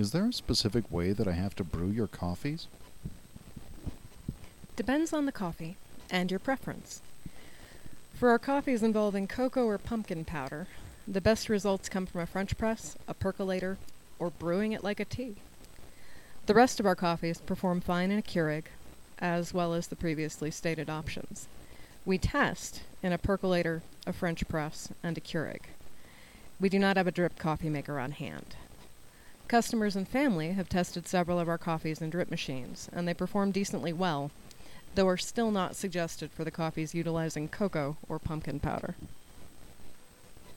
Is there a specific way that I have to brew your coffees? Depends on the coffee and your preference. For our coffees involving cocoa or pumpkin powder, the best results come from a French press, a percolator, or brewing it like a tea. The rest of our coffees perform fine in a Keurig, as well as the previously stated options. We test in a percolator, a French press, and a Keurig. We do not have a drip coffee maker on hand. Customers and family have tested several of our coffees in drip machines, and they perform decently well, though are still not suggested for the coffees utilizing cocoa or pumpkin powder.